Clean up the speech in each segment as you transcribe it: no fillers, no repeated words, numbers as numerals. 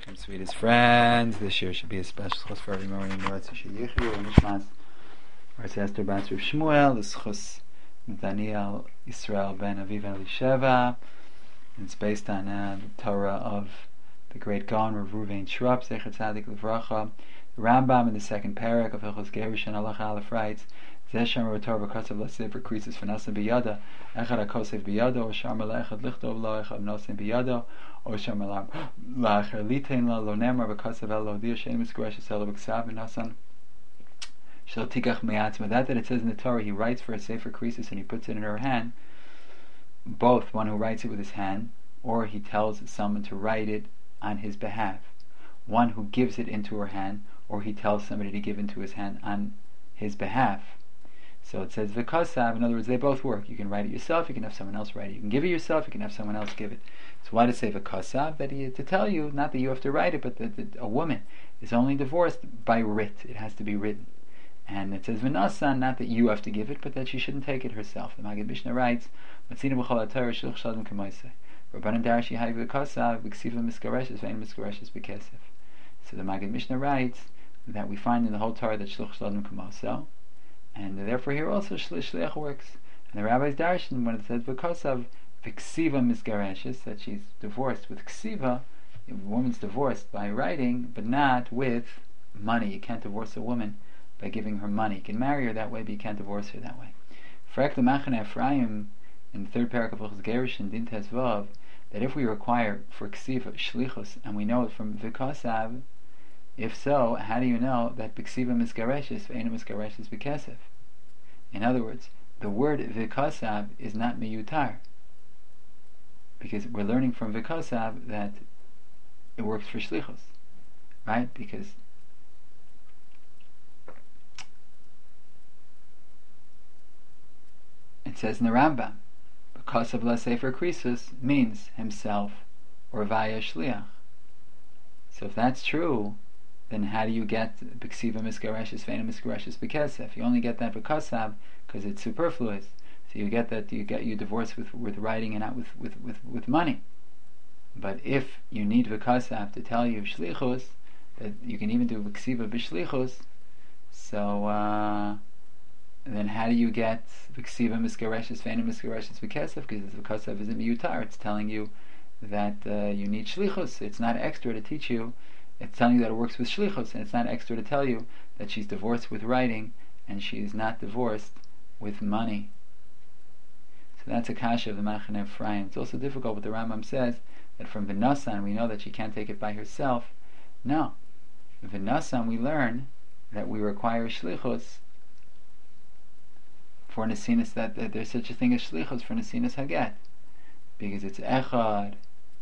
From Sweetest Friends. This year should be a special chus for every morning. Moratzi Sheyichyu and Nishmas. Arz Esther Bats Rav Shmuel. This chus Daniel Yisrael ben Aviv Elisheva. It's based on the Torah of the great Gaon Rav Ruvain Shrup Zecher Tzadik Livracha. The Rambam in the second parak of Hilchos Gerushin Halacha Aleph writes, Zeshem Torah B'Katzav L'Sefer Krisis V'Nasim B'Yada Echad HaKosev B'Yado O Sharma L'Echad Lichtov Lo Echad Nosim B'Yado O Sharma L'Acher Litein La Lo Nemar B'Katzav El Lo Dia Shein Miskoresh Esel B'Ksav V'Nasan Shel Tikach Me'atzma. That it says in the Torah, he writes for a Sefer Krisis and he puts it in her hand, both one who writes it with his hand or he tells someone to write it on his behalf, one who gives it into her hand or he tells somebody to give into his hand on his behalf. So it says v'kasav. In other words, they both work. You can write it yourself, you can have someone else write it. You can give it yourself, you can have someone else give it. So why does it say v'kasav? That to tell you, not that you have to write it, but that a woman is only divorced by writ. It has to be written. And it says v'nasan, not that you have to give it, but that she shouldn't take it herself. The Maggid Mishnah writes, Matzina b'chol ha'Torah shluch shadim k'moiseh. Rabbanan darashi hay v'kasav v'ksiva miskareshes v'ein miskareshes b'kesef. So the Maggid Mishnah writes that we find in the whole Torah that shluch shadim k'moiseh, and therefore here also shliach works. And the rabbis darshan when it says v'kasav v'ksiva misgareshes, that she's divorced with ksiva, a woman's divorced by writing, but not with money. You can't divorce a woman by giving her money. You can marry her that way, but you can't divorce her that way. Frek the Machane Ephraim in the third parak of Hilchos Gerushin Din Tes Vav, that if we require for ksiva shlichus, and we know it from v'kasav, if so, how do you know that b'ksiva misgareshes v'eina misgareshes b'kesef? In other words, the word v'kasav is not miyutar, because we're learning from v'kasav that it works for shlichus, right? Because it says in the Rambam, v'kasav l'sefer krisus means himself or via shliach. So if that's true, then how do you get b'ksiva misgareshes v'eina misgareshes b'kesef? You only get that b'kasav because it's superfluous. So you get that you divorce with writing and not with money. But if you need v'kasav to tell you shlichus, that you can even do b'ksiva b'shlichus, so then how do you get b'ksiva misgareshes v'eina misgareshes b'kesef? Because v'kasav isn't miyutar. It's telling you that you need shlichus. It's not extra to teach you. It's telling you that it works with shlichus, and it's not extra to tell you that she's divorced with writing and she is not divorced with money. So that's a kasha of the Machane Ephraim. It's also difficult what the Rambam says, that from v'nasan we know that she can't take it by herself. No. V'nasan we learn that we require shlichus for nesinas, that there's such a thing as shlichus for nesinas haget, because it's echad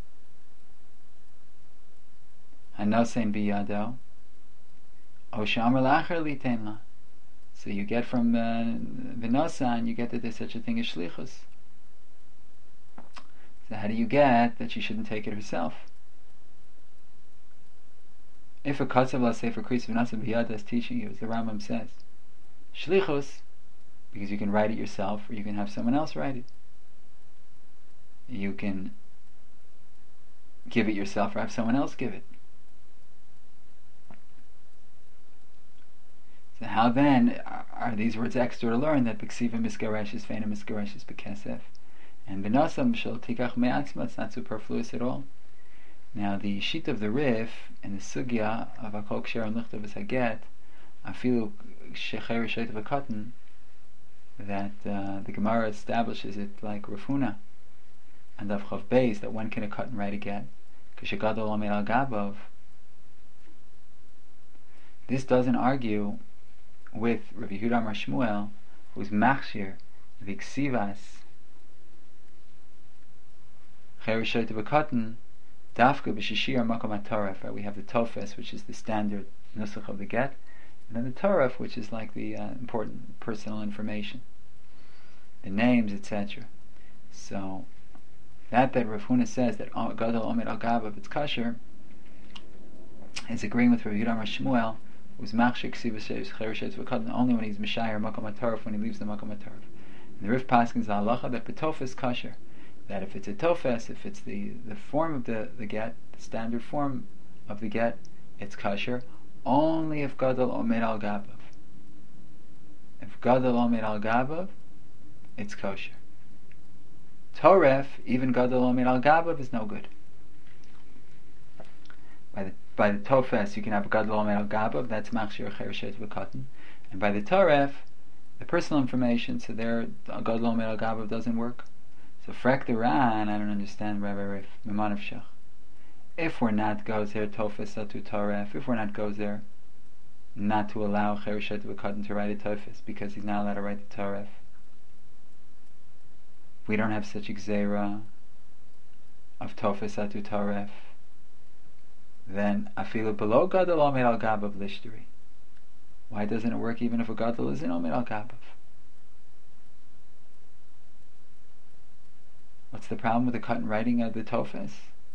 hanosein biyado o shamar lacher litein la. So you get from v'nasan, you get that there's such a thing as shlichus. So how do you get that she shouldn't take it herself? If a katzav l'sefer krisis v'nasan biyado is teaching you, as the Rambam says, shlichus, because you can write it yourself or you can have someone else write it. You can give it yourself or have someone else give it. So how then are these words extra to learn that b'ksiva misgareshes v'eina misgareshes b'kesef and v'nasam shel tikach me'atzma? It's not superfluous at all. Now the sheet of the Rif and the sugya of Hakol Ksher and Lichtav as Haget, afilu shecher sheit v'katan, that the Gemara establishes it like Rav Huna and Daf Chav Beis, that one can cut and write again. Kishegadol Amir al Gabav. This doesn't argue with Rabbi Yehuda Amar Shmuel, who's machshir v'ksivas cherishoyt v'katan dafka b'shishir makom hatoref. We have the tofes, which is the standard nusach of the get, and then the toref, which is like the important personal information, the names, etc. So that Rav Huna says that Gadol Omer al Gabav it's kasher is agreeing with Rabbi Yehuda Amar Shmuel, who's machshir ksivas cherishoyt v'katan only when he's mishayer makom hatoref, when he leaves the makom hatoref. And the Rif paskins the halacha that betofes kasher, that if it's a tofes, if it's the form of the get, the standard form of the get, it's kosher, only if gadol omed al gabav. If gadol omed al gabav, it's kosher. Toref, even gadol omed al gabav, is no good. By the tofes, you can have gadol omed al gabav, that's machshir chereshet v'katan, and by the toref, the personal information, so there gadol omed al gabav doesn't work. So frek the Ran, I don't understand Rabbi Rif Mimanav Shach. If we're not goes there tofes atu toref, if we're not goes there, not to allow chereshet v'katan to write a tofes because he's not allowed to write the toref. We don't have such a gzeira of tofes atu toref. Then afilu below gadol omed al gabav lishteri. Why doesn't it work even if a gadol is in omed al gabav? What's the problem with the cut and writing of the tofes?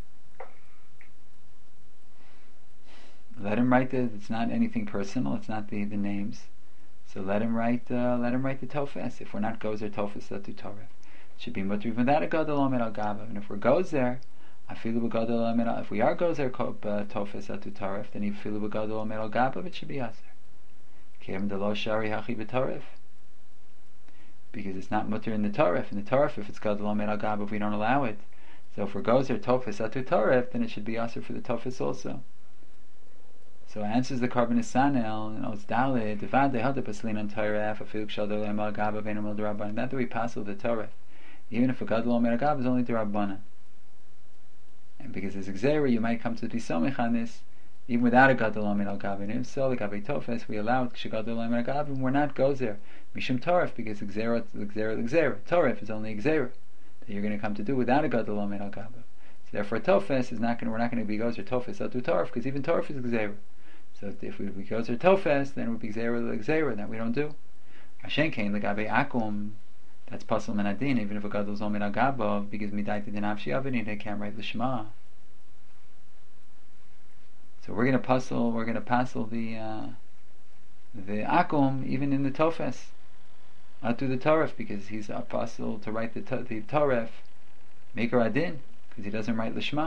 Let him write it's not anything personal. It's not the names. So let him write the tofes. If we're not gozer tofes atu toref, it should be mutter even that a gadol omed al gabav. And if we're gozer, afilu b'gadol omed al. If we are gozer tofes atu toref, then afilu b'gadol omed al gabav, it should be aser. Kem de lo shari hachi b'toref. Because it's not mutter in the toref. In the toref, if it's gadol omed al gabav, we don't allow it. So if we're gozer tofes atu toref, then it should be aser for the tofes also. So it answers the Karban Sanel, it's Dalit, Devad Dehada Paslin on Toref, Afiluk Shadol Emal Gaba Venomel Derabanan. That we pass the Toref, even if a gadol omed al gabav is only Derabanan. And because there's Xera, you might come to be Somich on this, even without a gadol omed al gabav. And if so, like Gabe Tofes, we allow it Gadol omed al gabav, and we're not goes there. Mishum Toref, because Xera. Toref is only Xera that you're going to come to do without a gadol omed al gabav. So therefore, Tofes is not going. We're not going to be goes or Tofes atu Toref, because even Toref is Xera. So if we go to tofes, then it would be gzeira, that we don't do. Hashem came legabe akum, that's pasal menadin, even if a gadol is omed al gabav, because midai din avshi avini, they can't write the Shema. So we're going to passel the akum even in the tofes, atu the toref, because he's a pasal to write the toref, maker adin, because he doesn't write the Shema.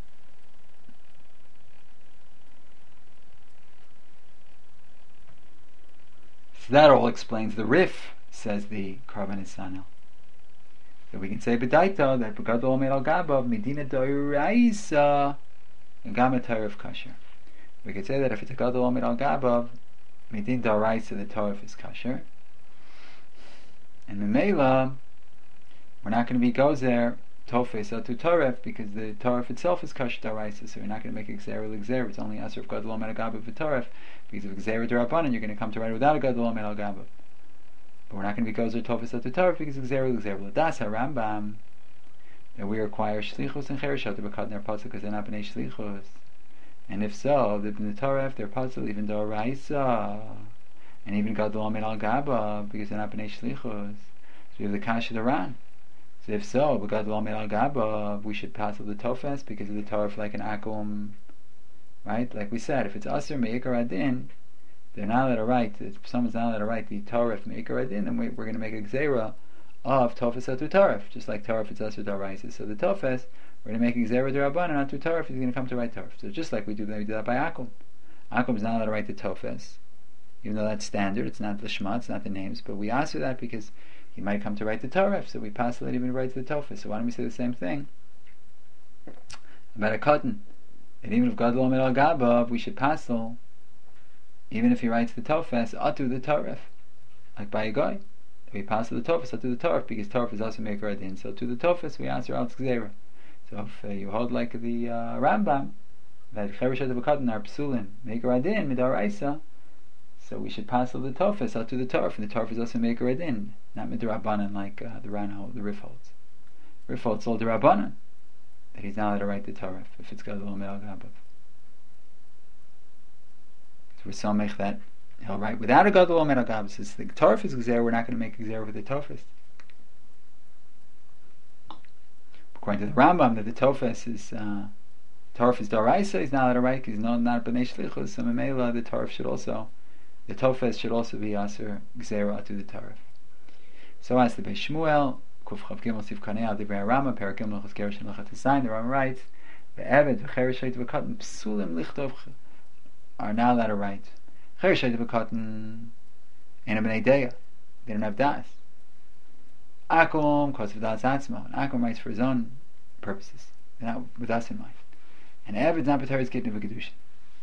That all explains the Rif, says the Karban Sanel. So we can say b'daita that b'gadol omed al gabav medina doiraisa and gama toref kasher. We could say that if it's a gadol omed al gabav medina doiraisa, the toref is kasher. And the Mela, we're not going to be gozer tofes atu toref because the toref itself is kasher doiraisa, so we're not going to make a gzera l'gzera. It's only aser of gadol omed al gabav v'toref. Because of Gzeira D'Rabbanan, you're going to come to write without a gadol omed al gabav. But we're not going to be gozer tofes atu toref because of Gzeira l'gzera. L'das HaRambam, that we require shlichus and chereshot to become their pasuk because they're not b'nei shlichus. And if so, the toref, their pasuk, even d'oraisa, and even gadol omed al gabav because they're not b'nei shlichus. So we have the kasha d'Ran. So if so, b'gadol omed al gabav, we should pass the tofes because of the toref like an akum. Right? Like we said, if it's Aser Me'ikar Adin, they're not allowed to write, if someone's not allowed to write the Toref Me'ikar Adin, then we're going to make a Gzeira of Tofes Atu Toref, just like Toref it's Aser D'Oraisa. So the Tofes, we're going to make a Gzeira D'Rabbanan, and Atu Toref is going to come to write Toref. So just like we do that by Akum. Akum is not allowed to write the Tofes, even though that's standard, it's not the Shema, it's not the names, but we answer that because he might come to write the Toref, so we pass it even to write the Tofes. So why don't we say the same thing about a cotton? And even if gadol omed al gabav, we should passel, even if he writes the tofes, atu the toref, like by a guy. We passel the tofes, atu the toref, because toref is also maker adin. So to the tofes, we answer al tzgeira. So if you hold like the Rambam, that chereshet v'katan are psulin, maker adin, midaraisa, so we should passel the tofes, atu the toref, and the toref is also maker adin, not midrabanan like the Rif holds. Rif holds all derabanan. That he's not allowed to write the Torah if it's gadol omed al gabav. So we're samech that he'll write without a gadol omed al gabav. Since the Torah is gzeira, we're not going to make gzeira with the tofes. According to the Rambam, that the tofes is Torah is d'oraisa, he's not allowed to write because he's not b'nei shlichus. So memela, the Torah should also, the tofes should also be aser gzeira to the Torah. So as the Beis Shmuel. The Rama writes The Eved, v'cheresh shayit v'katan, psulim lichtov, are not allowed to write. Cheresh shayit v'katan, in a b'nei deya, they don't have das. Akum, kos v'das atzmo, and Akum writes for his own purposes, not with us in mind. And Eved's not b'teres getting of a kedushin.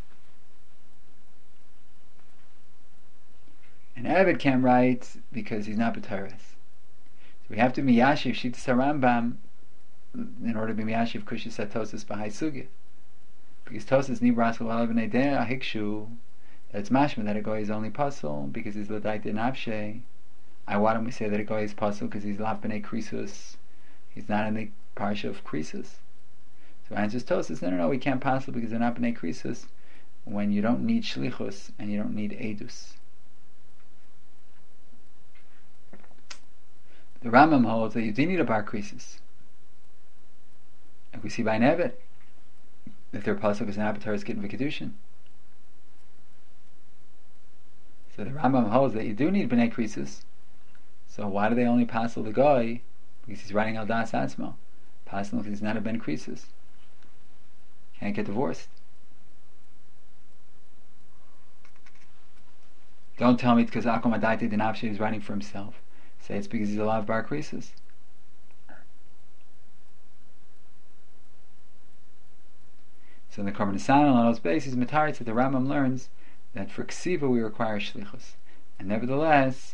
And Eved can't write because he's not b'teres. So we have to be miyashiv shitas harambam in order to be miyashiv kushis atosis b'hai sugya. Because tosis nibras l'alav b'nei deya hikshu, that's mashma that a guy is only puzzle because he's l'daita nafshe. Why don't we say that a guy is puzzle because he's lav b'nei krisus? He's not in the parsha of krisus. So answers tosis, no, we can't puzzle because they're not b'nei krisus when you don't need shlichus and you don't need edus. The Rambam holds that you do need a bar krisus. Like we see by Neved, if they're puzzle because an avatar is getting v'kedushin. So the Rambam holds that you do need b'nei krisus. So why do they only passel the guy? Because he's writing al das atzmo. Passel because he's not a ben krisus. Can't get divorced. Don't tell me it's because Akum Adaiti Dinavshi is writing for himself. Say it's because he's a lav bar krisus. So in the Korban Nesanel on those bases, Mataritz, that the Rambam learns that for ksiva we require shlichus, and nevertheless,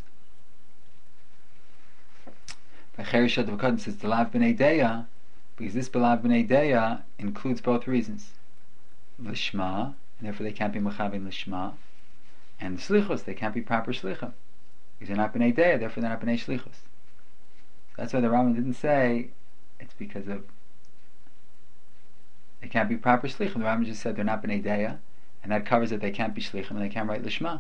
by Cheresh Advokat says the lav b'nei deya, because this b'lav b'nei deya includes both reasons, l'shma, and therefore they can't be mechavin l'shma, and shlichus, they can't be proper shlichim, because they're not b'nei deya, therefore they're not b'nei shlichus. That's why the Rambam didn't say it's because of they can't be proper shlichim. The Rambam just said they're not b'nei deya, and that covers that they can't be shlichim and they can't write lishma.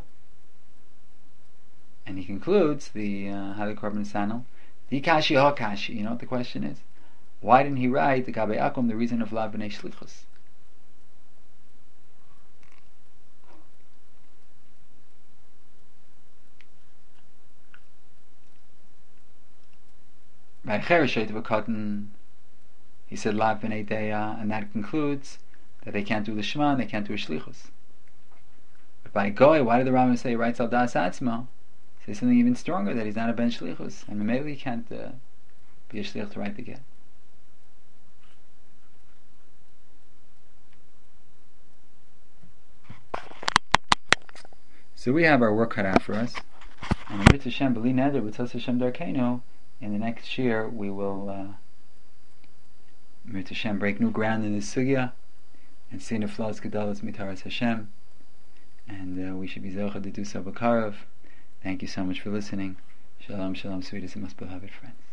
And he concludes the Hali Korban Nesanel, the kashi ha kashi. You know what the question is? Why didn't he write the Gabe Akum the reason of lav b'nei shlichus? By Cheresh Advokat, he said lav b'nei deya, and that concludes that they can't do the shema and they can't do a shlichus. But by goy, why did the Rambam say he writes al das atzmo? Say something even stronger, that he's not a ben shlichus, and maybe he can't be a shlich to write the get. So we have our work cut out for us, and with Hashem b'li neder with Hashem darkeinu, in the next year we will with Hashem break new ground in this sugya and see the flows gedalas mitaras Hashem, and we should be zochah to do so b'karav. Thank you so much for listening. Shalom, shalom, sweetest and most beloved friends.